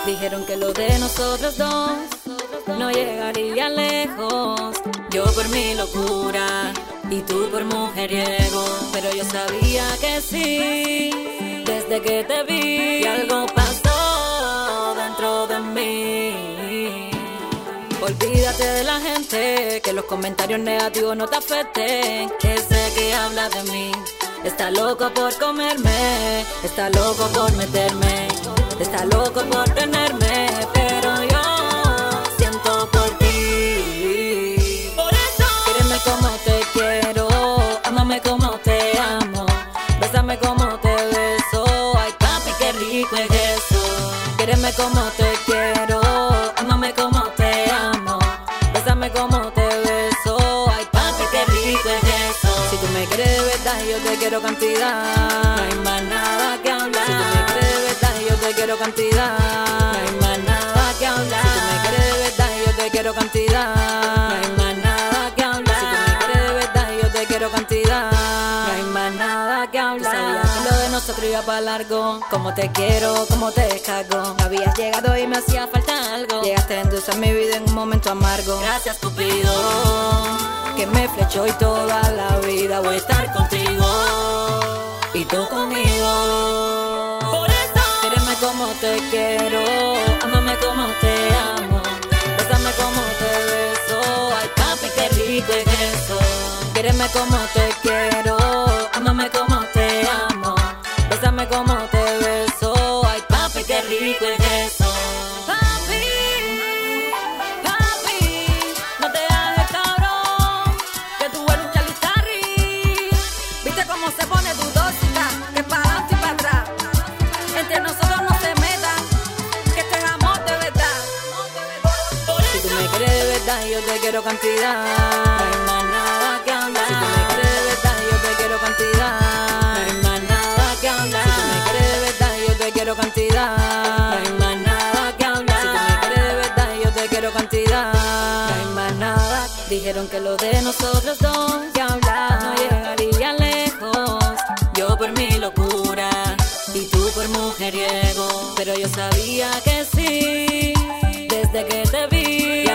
Dijeron que lo de nosotros dos no llegaría lejos. Yo por mi locura y tú por mujeriego. Pero yo sabía que sí, desde que te vi. Y algo pasó dentro de mí. Olvídate de la gente, que los comentarios negativos no te afecten. Que sé que habla de mí. Está loco por comerme, está loco por meterme, está loco por tenerme, pero yo siento por ti. Por eso, quiereme como te quiero, ámame como te amo, bésame como te beso. Ay papi, qué rico es eso. Quiereme como te quiero, ámame como te amo, bésame como te beso. Ay papi, qué rico es eso. Si tú me quieres de verdad, yo te quiero cantidad. No hay más nada que hablar. Si tú me quieres de verdad, yo te quiero cantidad. No hay más nada que hablar. Si tú me quieres de verdad, yo te quiero cantidad. No hay más nada que hablar. Si tú me quieres de verdad, yo te quiero cantidad. No hay más nada que hablar. Tú sabías que lo de nosotros iba para largo. Como te quiero, como te descargo. Habías llegado y me hacía falta algo. Llegaste a endulzar mi vida en un momento amargo. Gracias, Cupido, que me flechó y toda la vida voy a estar contigo y tú conmigo. Por eso, quiereme como te quiero, ámame como te amo, bésame como te beso. Ay papi, qué rico es eso. Quiereme como te quiero, ámame como te amo, bésame como te beso. Ay papi, qué rico es eso. Se pone dudosita, que para adelante y para atrás. Entre nosotros no se metan, que esto es amor de verdad. Si tú me quieres de verdad, yo te quiero cantidad. No hay más nada que hablar. Si tú me quieres de verdad, yo te quiero cantidad. No hay más nada que hablar. Si tú me quieres de verdad, yo te quiero cantidad. No hay más nada que hablar. Si tú me quieres de verdad, yo te quiero cantidad. No hay más nada. Dijeron que lo de nosotros dos que hablar no llegaría lejos. Yo por mi locura y tú por mujeriego. Pero yo sabía que sí, desde que te vi.